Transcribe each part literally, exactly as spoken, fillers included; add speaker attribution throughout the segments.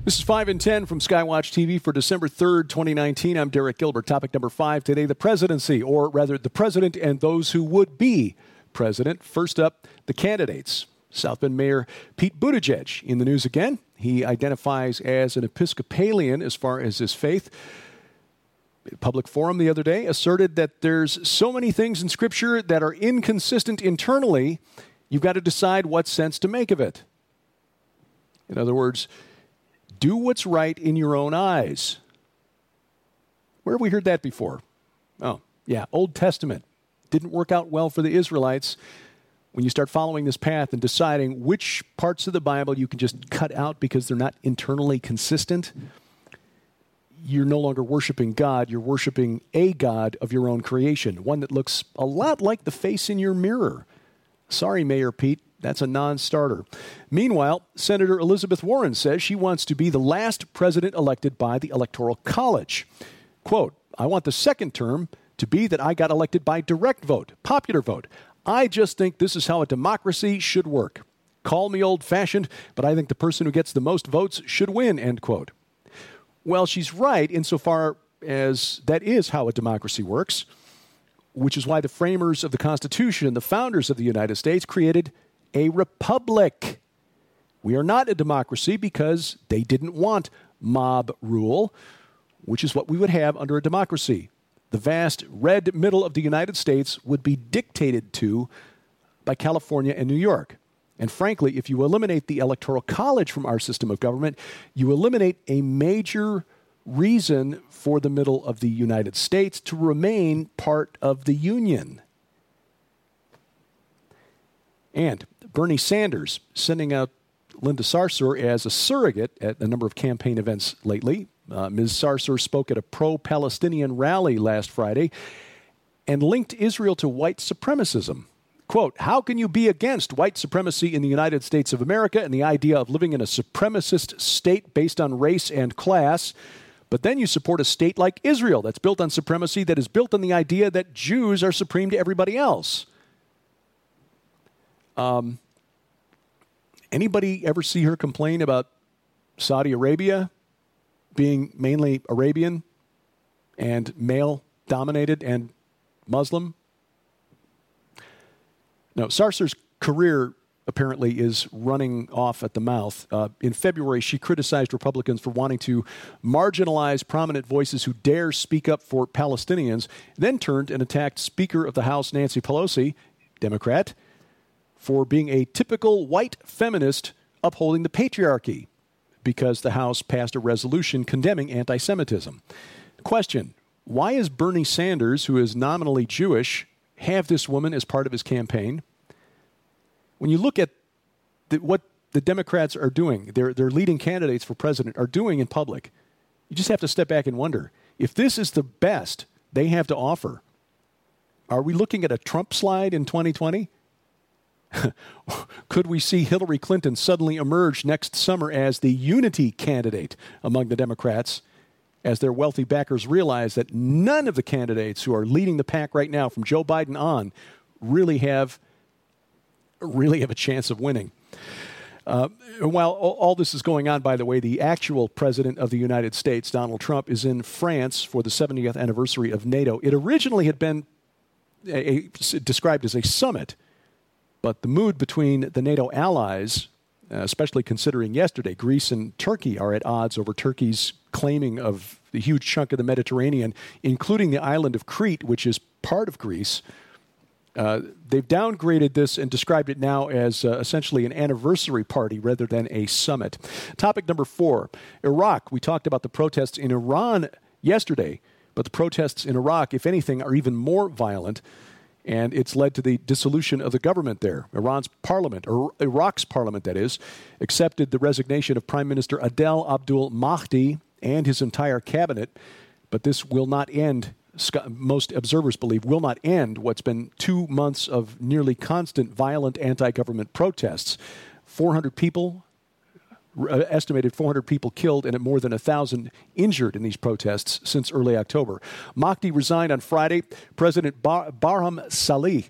Speaker 1: This is five and ten from Skywatch T V for December third, twenty nineteen. I'm Derek Gilbert. Topic number five today, the presidency, or rather the president and those who would be president. First up, the candidates. South Bend Mayor Pete Buttigieg in the news again. He identifies as an Episcopalian as far as his faith. A public forum the other day asserted that there's so many things in Scripture that are inconsistent internally, you've got to decide what sense to make of it. In other words, do what's right in your own eyes. Where have we heard that before? Oh, yeah, Old Testament. Didn't work out well for the Israelites. When you start following this path and deciding which parts of the Bible you can just cut out because they're not internally consistent, you're no longer worshiping God. You're worshiping a God of your own creation, one that looks a lot like the face in your mirror. Sorry, Mayor Pete. That's a non-starter. Meanwhile, Senator Elizabeth Warren says she wants to be the last president elected by the Electoral College. Quote, I want the second term to be that I got elected by direct vote, popular vote. I just think this is how a democracy should work. Call me old-fashioned, but I think the person who gets the most votes should win, end quote. Well, she's right insofar as that is how a democracy works, which is why the framers of the Constitution, the founders of the United States, created a republic. We are not a democracy because they didn't want mob rule, which is what we would have under a democracy. The vast red middle of the United States would be dictated to by California and New York. And frankly, if you eliminate the Electoral College from our system of government, you eliminate a major reason for the middle of the United States to remain part of the Union. And Bernie Sanders sending out Linda Sarsour as a surrogate at a number of campaign events lately. Uh, Miz Sarsour spoke at a pro-Palestinian rally last Friday and linked Israel to white supremacism. Quote, how can you be against white supremacy in the United States of America and the idea of living in a supremacist state based on race and class, but then you support a state like Israel that's built on supremacy, that is built on the idea that Jews are supreme to everybody else? Um, anybody ever see her complain about Saudi Arabia being mainly Arabian and male-dominated and Muslim? No, Sarsour's career apparently is running off at the mouth. Uh, in February, she criticized Republicans for wanting to marginalize prominent voices who dare speak up for Palestinians, then turned and attacked Speaker of the House Nancy Pelosi, Democrat, for being a typical white feminist upholding the patriarchy because the House passed a resolution condemning anti-Semitism. Question, why is Bernie Sanders, who is nominally Jewish, have this woman as part of his campaign? When you look at the, what the Democrats are doing, their, their leading candidates for president are doing in public, you just have to step back and wonder, if this is the best they have to offer, are we looking at a Trump slide in twenty twenty? Could we see Hillary Clinton suddenly emerge next summer as the unity candidate among the Democrats, as their wealthy backers realize that none of the candidates who are leading the pack right now, from Joe Biden on, really have really have a chance of winning? Uh, while all this is going on, by the way, the actual president of the United States, Donald Trump, is in France for the seventieth anniversary of NATO. It originally had been a, a, described as a summit, but the mood between the NATO allies, uh, especially considering yesterday, Greece and Turkey are at odds over Turkey's claiming of the huge chunk of the Mediterranean, including the island of Crete, which is part of Greece. Uh, they've downgraded this and described it now as uh, essentially an anniversary party rather than a summit. Topic number four, Iraq. We talked about the protests in Iran yesterday, but the protests in Iraq, if anything, are even more violent. And it's led to the dissolution of the government there. Iran's parliament, or Iraq's parliament, that is, accepted the resignation of Prime Minister Adel Abdul Mahdi and his entire cabinet. But this will not end, most observers believe, will not end what's been two months of nearly constant violent anti-government protests. four hundred people, estimated four hundred people killed and more than one thousand injured in these protests since early October. Mahdi resigned on Friday. President Bar- Barham Salih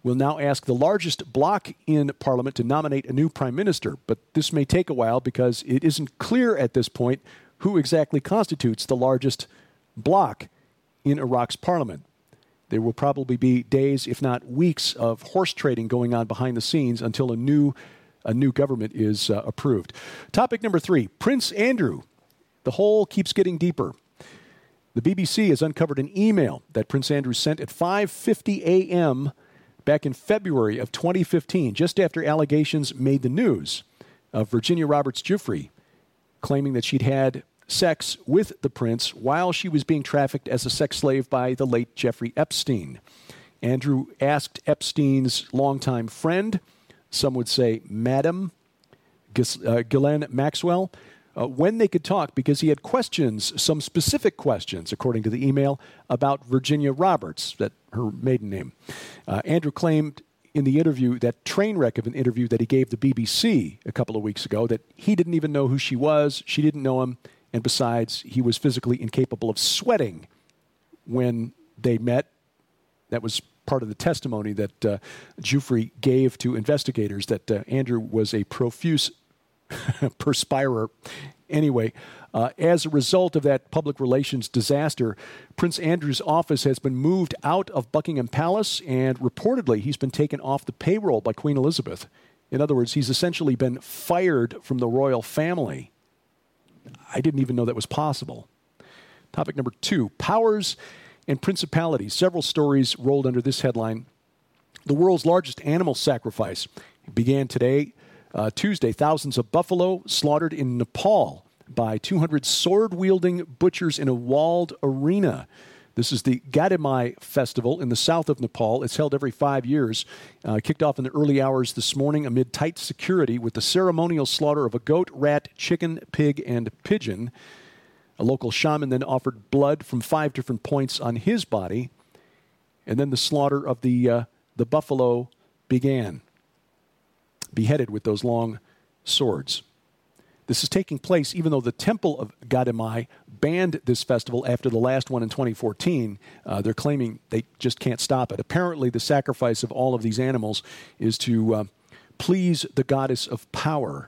Speaker 1: will now ask the largest bloc in Parliament to nominate a new prime minister. But this may take a while because it isn't clear at this point who exactly constitutes the largest bloc in Iraq's parliament. There will probably be days, if not weeks, of horse trading going on behind the scenes until a new a new government is uh, approved. Topic number three, Prince Andrew. The hole keeps getting deeper. The B B C has uncovered an email that Prince Andrew sent at five fifty a.m. back in February of twenty fifteen, just after allegations made the news of Virginia Roberts Giuffre claiming that she'd had sex with the prince while she was being trafficked as a sex slave by the late Jeffrey Epstein. Andrew asked Epstein's longtime friend, some would say Madam Gis- uh, Ghislaine Maxwell, uh, when they could talk because he had questions, some specific questions, according to the email, about Virginia Roberts, that her maiden name. Uh, Andrew claimed in the interview, that train wreck of an interview that he gave the B B C a couple of weeks ago, that he didn't even know who she was, she didn't know him, and besides, he was physically incapable of sweating when they met. That was part of the testimony that uh, Giuffre gave to investigators, that uh, Andrew was a profuse perspirer. Anyway, uh, as a result of that public relations disaster, Prince Andrew's office has been moved out of Buckingham Palace, and reportedly he's been taken off the payroll by Queen Elizabeth. In other words, he's essentially been fired from the royal family. I didn't even know that was possible. Topic number two, powers and principalities. Several stories rolled under this headline. The world's largest animal sacrifice began today, uh, Tuesday. Thousands of buffalo slaughtered in Nepal by two hundred sword-wielding butchers in a walled arena. This is the Gadimai Festival in the south of Nepal. It's held every five years. Uh, kicked off in the early hours this morning amid tight security with the ceremonial slaughter of a goat, rat, chicken, pig, and pigeon. A local shaman then offered blood from five different points on his body, and then the slaughter of the uh, the buffalo began, beheaded with those long swords. This is taking place even though the Temple of Gadimai banned this festival after the last one in twenty fourteen. Uh, they're claiming they just can't stop it. Apparently, the sacrifice of all of these animals is to uh, please the goddess of power.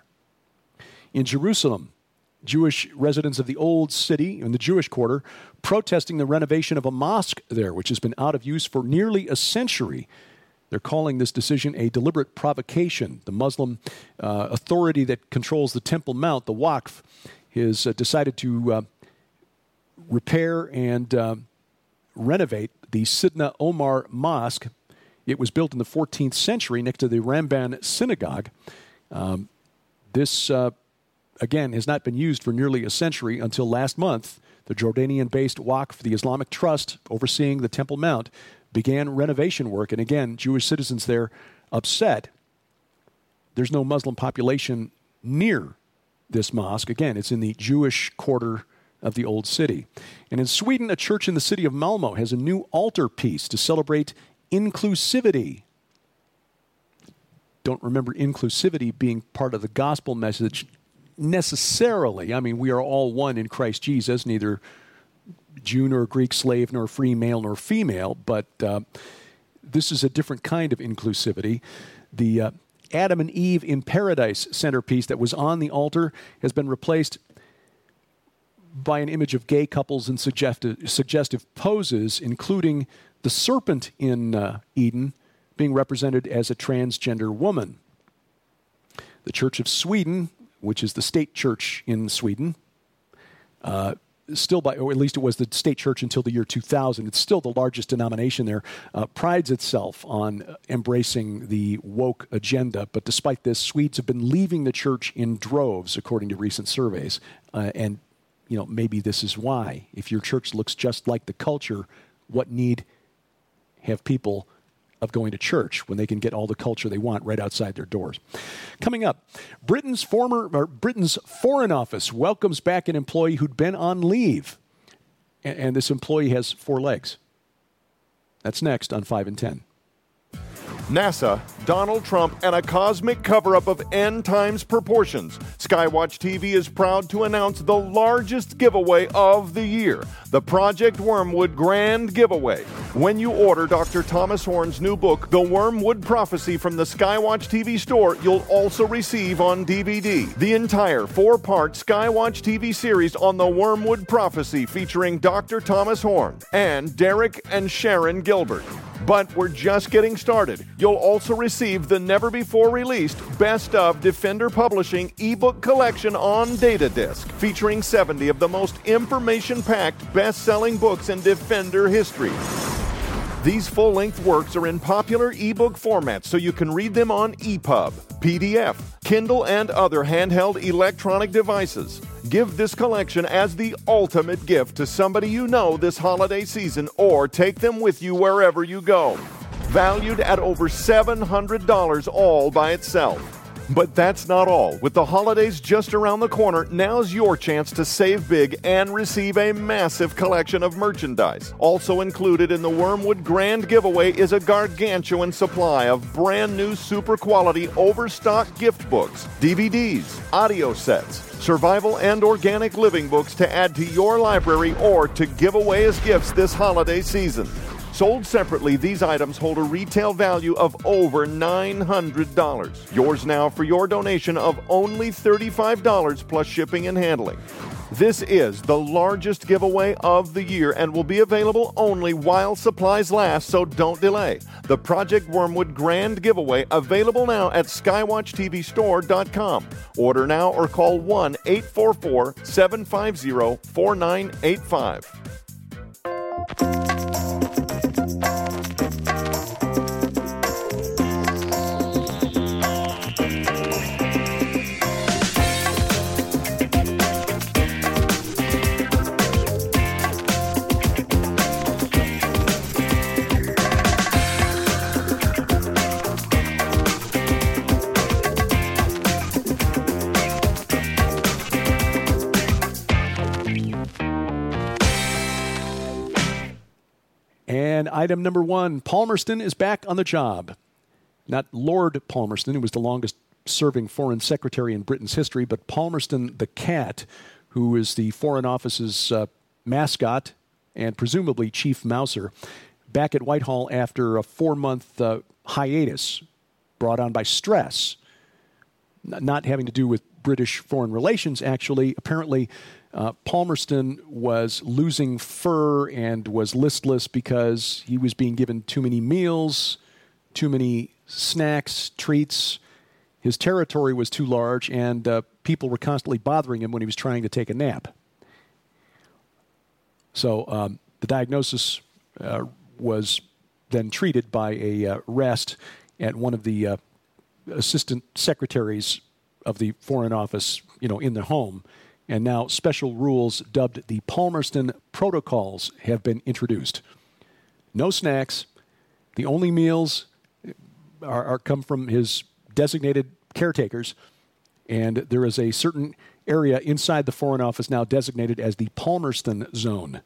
Speaker 1: In Jerusalem, Jewish residents of the Old City, in the Jewish quarter, protesting the renovation of a mosque there, which has been out of use for nearly a century. They're calling this decision a deliberate provocation. The Muslim uh, authority that controls the Temple Mount, the Waqf, has uh, decided to uh, repair and uh, renovate the Sidna Omar Mosque. It was built in the fourteenth century next to the Ramban Synagogue. Um, this, uh, again, has not been used for nearly a century until last month. The Jordanian-based Waqf, the Islamic Trust overseeing the Temple Mount, began renovation work, and again, Jewish citizens there upset. There's no Muslim population near this mosque. Again, it's in the Jewish quarter of the Old City. And in Sweden, a church in the city of Malmo has a new altar piece to celebrate inclusivity. Don't remember inclusivity being part of the gospel message necessarily. I mean, we are all one in Christ Jesus, neither Jew nor Greek, slave nor free, male nor female, but uh, this is a different kind of inclusivity. The uh, Adam and Eve in Paradise centerpiece that was on the altar has been replaced by an image of gay couples in suggestive, suggestive poses, including the serpent in uh, Eden being represented as a transgender woman. The Church of Sweden, which is the state church in Sweden, uh, still by, or at least it was the state church until the year two thousand. It's still the largest denomination there, uh, prides itself on embracing the woke agenda. But despite this, Swedes have been leaving the church in droves, according to recent surveys. Uh, and, you know, maybe this is why. If your church looks just like the culture, what need have people of going to church when they can get all the culture they want right outside their doors? Coming up, Britain's former or Britain's Foreign Office welcomes back an employee who'd been on leave, and, and this employee has four legs. That's next on five and ten.
Speaker 2: NASA, Donald Trump, and a cosmic cover-up of end times proportions. Skywatch T V is proud to announce the largest giveaway of the year, the Project Wormwood Grand Giveaway. When you order Doctor Thomas Horn's new book, The Wormwood Prophecy, from the Skywatch T V store, you'll also receive on D V D the entire four-part Skywatch T V series on the Wormwood Prophecy, featuring Doctor Thomas Horn and Derek and Sharon Gilbert. But we're just getting started. You'll also receive the never-before-released Best of Defender Publishing ebook collection on Data Disc, featuring seventy of the most information-packed, best-selling books in Defender history. These full-length works are in popular ebook formats, so you can read them on E P U B, P D F, Kindle, and other handheld electronic devices. Give this collection as the ultimate gift to somebody you know this holiday season, or take them with you wherever you go. Valued at over seven hundred dollars all by itself. But that's not all. With the holidays just around the corner, now's your chance to save big and receive a massive collection of merchandise. Also included in the Wormwood Grand Giveaway is a gargantuan supply of brand new super quality overstock gift books, D V Ds, audio sets, survival and organic living books to add to your library or to give away as gifts this holiday season. Sold separately, these items hold a retail value of over nine hundred dollars. Yours now for your donation of only thirty-five dollars plus shipping and handling. This is the largest giveaway of the year and will be available only while supplies last, so don't delay. The Project Wormwood Grand Giveaway, available now at skywatch t v store dot com. Order now or call one eight four four, seven five zero, four nine eight five.
Speaker 1: And item number one, Palmerston is back on the job. Not Lord Palmerston, who was the longest-serving foreign secretary in Britain's history, but Palmerston the cat, who is the Foreign Office's uh, mascot and presumably chief mouser, back at Whitehall after a four-month uh, hiatus brought on by stress, N- not having to do with British foreign relations, actually. Apparently, Uh, Palmerston was losing fur and was listless because he was being given too many meals, too many snacks, treats. His territory was too large, and uh, people were constantly bothering him when he was trying to take a nap. So um, the diagnosis uh, was then treated by a uh, rest at one of the uh, assistant secretaries of the Foreign Office, you know, in the home. And now special rules dubbed the Palmerston Protocols have been introduced. No snacks. The only meals are, are come from his designated caretakers. And there is a certain area inside the Foreign Office now designated as the Palmerston Zone.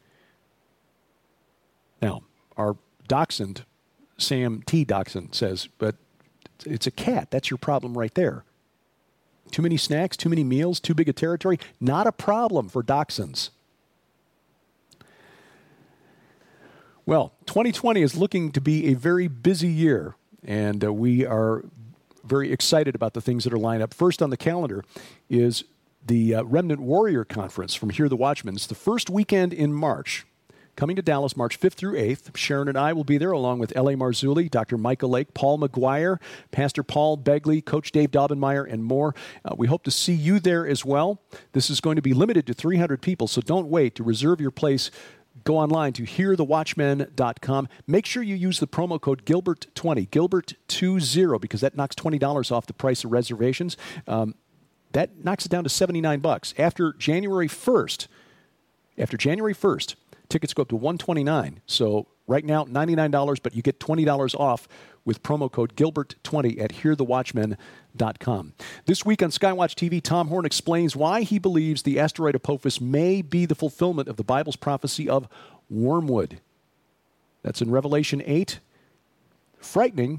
Speaker 1: Now, our dachshund, Sam T. Dachshund, says, but it's a cat. That's your problem right there. Too many snacks, too many meals, too big a territory. Not a problem for dachshunds. Well, twenty twenty is looking to be a very busy year, and uh, we are very excited about the things that are lined up. First on the calendar is the uh, Remnant Warrior Conference from Hear the Watchman. It's the first weekend in March. Coming to Dallas March fifth through eighth. Sharon and I will be there along with L A. Marzulli, Doctor Michael Lake, Paul McGuire, Pastor Paul Begley, Coach Dave Daubenmeier, and more. Uh, we hope to see you there as well. This is going to be limited to three hundred people, so don't wait. To reserve your place, go online to hear the watchman dot com. Make sure you use the promo code Gilbert twenty, Gilbert twenty, because that knocks twenty dollars off the price of reservations. Um, that knocks it down to seventy-nine bucks. After January first, after January first, tickets go up to one hundred twenty-nine dollars. So right now, ninety-nine dollars, but you get twenty dollars off with promo code Gilbert twenty at hear the watchman dot com. This week on Skywatch T V, Tom Horn explains why he believes the asteroid Apophis may be the fulfillment of the Bible's prophecy of wormwood. That's in Revelation eight. Frightening,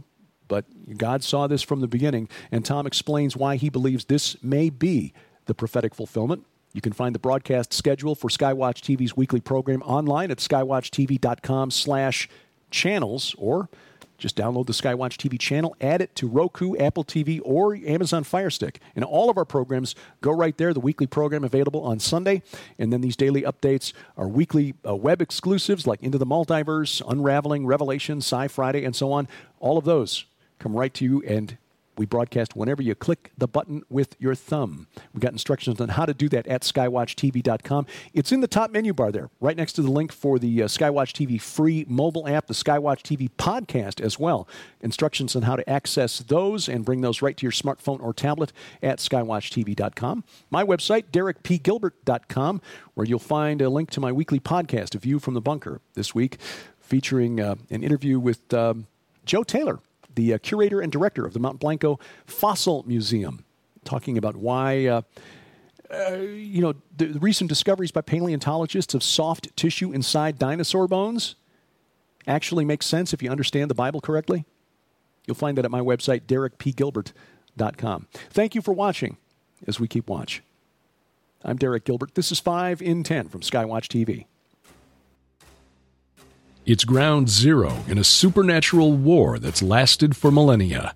Speaker 1: but God saw this from the beginning, and Tom explains why he believes this may be the prophetic fulfillment. You can find the broadcast schedule for Skywatch T V's weekly program online at skywatchtv.com slash channels, or just download the Skywatch T V channel, add it to Roku, Apple T V, or Amazon Fire Stick. And all of our programs go right there, the weekly program available on Sunday. And then these daily updates are weekly uh, web exclusives like Into the Multiverse, Unraveling, Revelation, Sci Friday, and so on. All of those come right to you, and we broadcast whenever you click the button with your thumb. We've got instructions on how to do that at skywatch t v dot com. It's in the top menu bar there, right next to the link for the uh, Skywatch T V free mobile app, the Skywatch T V podcast as well. Instructions on how to access those and bring those right to your smartphone or tablet at skywatch t v dot com. My website, derek p gilbert dot com, where you'll find a link to my weekly podcast, A View from the Bunker, this week, featuring uh, an interview with um, Joe Taylor, the uh, curator and director of the Mount Blanco Fossil Museum, talking about why, uh, uh, you know, the, the recent discoveries by paleontologists of soft tissue inside dinosaur bones actually make sense if you understand the Bible correctly. You'll find that at my website, derek p gilbert dot com. Thank you for watching as we keep watch. I'm Derek Gilbert. This is five in ten from Skywatch T V.
Speaker 3: It's ground zero in a supernatural war that's lasted for millennia.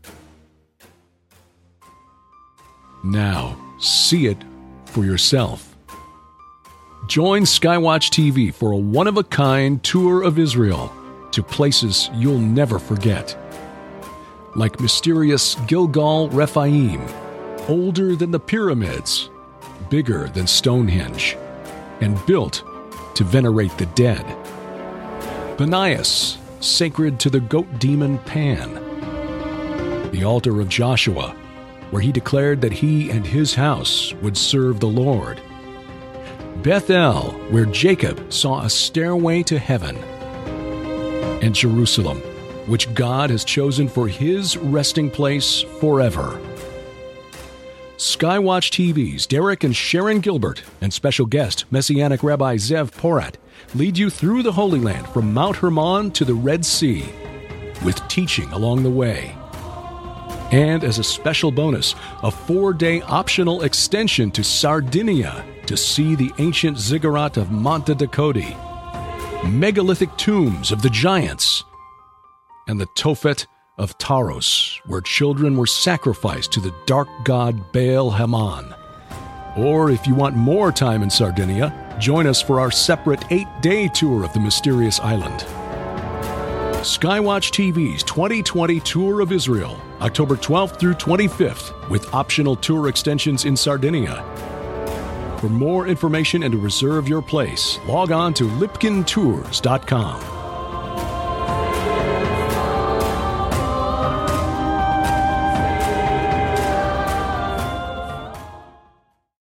Speaker 3: Now, see it for yourself. Join Skywatch T V for a one-of-a-kind tour of Israel to places you'll never forget. Like mysterious Gilgal Rephaim, older than the pyramids, bigger than Stonehenge, and built to venerate the dead. Banias, sacred to the goat demon Pan. The altar of Joshua, where he declared that he and his house would serve the Lord. Bethel, where Jacob saw a stairway to heaven. And Jerusalem, which God has chosen for his resting place forever. Skywatch T V's Derek and Sharon Gilbert and special guest Messianic Rabbi Zev Porat lead you through the Holy Land from Mount Hermon to the Red Sea, with teaching along the way. And as a special bonus, a four-day optional extension to Sardinia to see the ancient ziggurat of Monte Dakoti, megalithic tombs of the giants, and the Tophet of Taros, where children were sacrificed to the dark god Baal Haman. Or if you want more time in Sardinia, join us for our separate eight-day tour of the mysterious island. Skywatch T V's twenty twenty Tour of Israel, October twelfth through twenty-fifth, with optional tour extensions in Sardinia. For more information and to reserve your place, log on to lipkin tours dot com.